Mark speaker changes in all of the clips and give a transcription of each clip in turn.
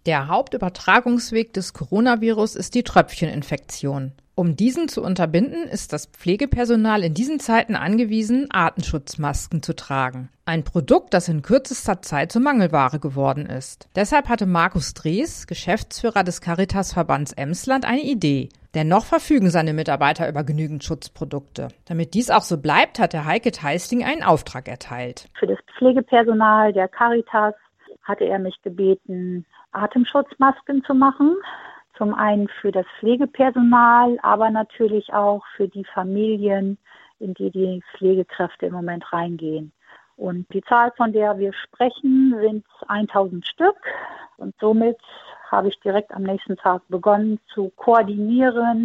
Speaker 1: Der Hauptübertragungsweg des Coronavirus ist die Tröpfcheninfektion. Um diesen zu unterbinden, ist das Pflegepersonal in diesen Zeiten angewiesen, Atemschutzmasken zu tragen. Ein Produkt, das in kürzester Zeit zur Mangelware geworden ist. Deshalb hatte Markus Drees, Geschäftsführer des Caritasverbands Emsland, eine Idee. Denn noch verfügen seine Mitarbeiter über genügend Schutzprodukte. Damit dies auch so bleibt, hat der Heike Theisling einen Auftrag erteilt.
Speaker 2: Für das Pflegepersonal der Caritas hatte er mich gebeten, Atemschutzmasken zu machen. Zum einen für das Pflegepersonal, aber natürlich auch für die Familien, in die Pflegekräfte im Moment reingehen. Und die Zahl, von der wir sprechen, sind 1000 Stück. Und somit habe ich direkt am nächsten Tag begonnen zu koordinieren,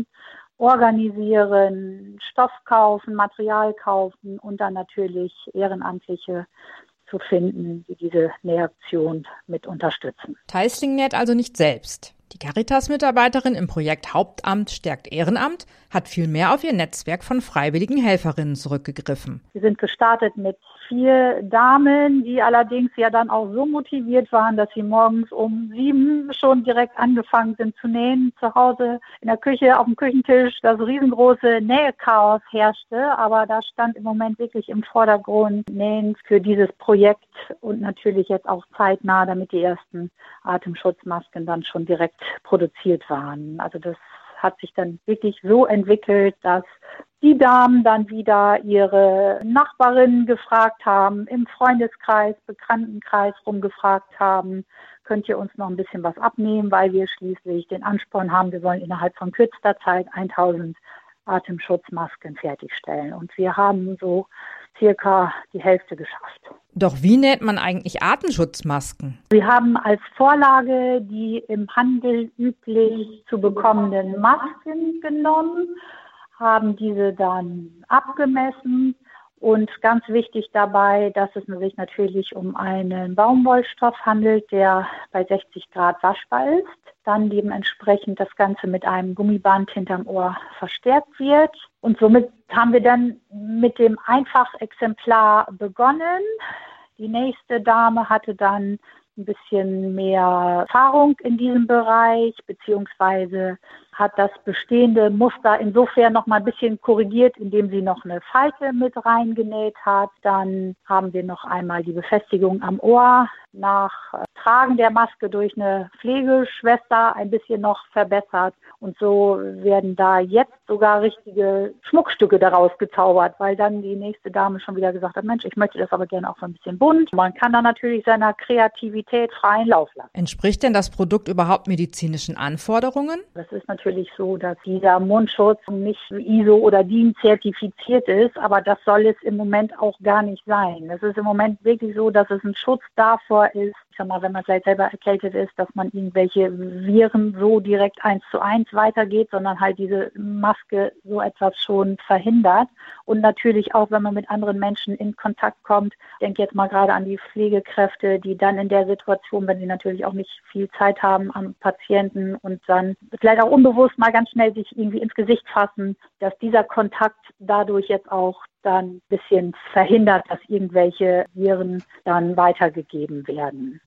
Speaker 2: organisieren, Stoff kaufen, Material kaufen und dann natürlich Ehrenamtliche zu finden, die diese Nähaktion mit unterstützen.
Speaker 1: Theisling näht also nicht selbst. Die Caritas-Mitarbeiterin im Projekt Hauptamt stärkt Ehrenamt hat vielmehr auf ihr Netzwerk von freiwilligen Helferinnen zurückgegriffen.
Speaker 2: Wir sind gestartet mit 4 Damen, die allerdings ja dann auch so motiviert waren, dass sie morgens um 7 schon direkt angefangen sind zu nähen. Zu Hause in der Küche, auf dem Küchentisch, das riesengroße Nähchaos herrschte. Aber da stand im Moment wirklich im Vordergrund Nähen für dieses Projekt und natürlich jetzt auch zeitnah, damit die ersten Atemschutzmasken dann schon direkt produziert waren. Also das hat sich dann wirklich so entwickelt, dass die Damen dann wieder ihre Nachbarinnen gefragt haben, im Freundeskreis, Bekanntenkreis rumgefragt haben, könnt ihr uns noch ein bisschen was abnehmen, weil wir schließlich den Ansporn haben, wir wollen innerhalb von kürzester Zeit 1000 Atemschutzmasken fertigstellen. Und wir haben so circa die Hälfte geschafft.
Speaker 1: Doch wie näht man eigentlich Atemschutzmasken?
Speaker 2: Wir haben als Vorlage die im Handel üblich zu bekommenden Masken genommen, haben diese dann abgemessen und ganz wichtig dabei, dass es sich natürlich um einen Baumwollstoff handelt, der bei 60 Grad waschbar ist. Dann dementsprechend das Ganze mit einem Gummiband hinterm Ohr verstärkt wird. Und somit haben wir dann mit dem Einfachexemplar begonnen. Die nächste Dame hatte dann ein bisschen mehr Erfahrung in diesem Bereich, beziehungsweise hat das bestehende Muster insofern noch mal ein bisschen korrigiert, indem sie noch eine Falte mit reingenäht hat. Dann haben wir noch einmal die Befestigung am Ohr nach Tragen der Maske durch eine Pflegeschwester ein bisschen noch verbessert. Und so werden da jetzt sogar richtige Schmuckstücke daraus gezaubert, weil dann die nächste Dame schon wieder gesagt hat, Mensch, ich möchte das aber gerne auch so ein bisschen bunt. Man kann da natürlich seiner Kreativität freien Lauf lassen.
Speaker 1: Entspricht denn das Produkt überhaupt medizinischen Anforderungen?
Speaker 2: Das ist natürlich so, dass dieser Mundschutz nicht ISO oder DIN zertifiziert ist, aber das soll es im Moment auch gar nicht sein. Es ist im Moment wirklich so, dass es ein Schutz davor ist, ich sag mal, wenn man vielleicht selber erkältet ist, dass man irgendwelche Viren so direkt 1:1 weitergeht, sondern halt diese Maske so etwas schon verhindert. Und natürlich auch, wenn man mit anderen Menschen in Kontakt kommt, ich denke jetzt mal gerade an die Pflegekräfte, die dann in der Situation, wenn sie natürlich auch nicht viel Zeit haben am Patienten und dann vielleicht auch unbewusst mal ganz schnell sich irgendwie ins Gesicht fassen, dass dieser Kontakt dadurch jetzt auch dann ein bisschen verhindert, dass irgendwelche Viren dann weitergegeben werden.